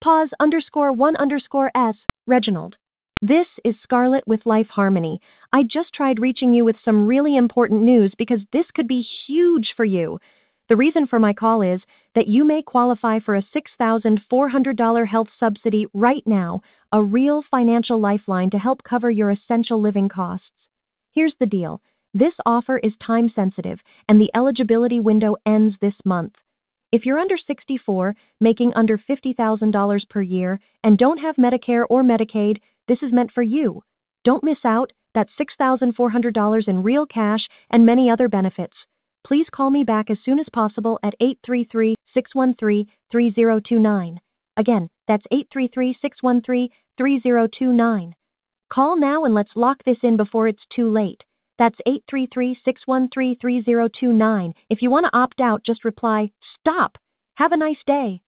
Pause _1_S, Reginald. This is Scarlett with Life Harmony. I just tried reaching you with some really important news because this could be huge for you. The reason for my call is that you may qualify for a $6,400 health subsidy right now, a real financial lifeline to help cover your essential living costs. Here's the deal. This offer is time sensitive and the eligibility window ends this month. If you're under 64, making under $50,000 per year, and don't have Medicare or Medicaid, this is meant for you. Don't miss out. That's $6,400 in real cash and many other benefits. Please call me back as soon as possible at 833-613-3029. Again, that's 833-613-3029. Call now and let's lock this in before it's too late. That's 833-613-3029. If you want to opt out, just reply, "Stop." Have a nice day.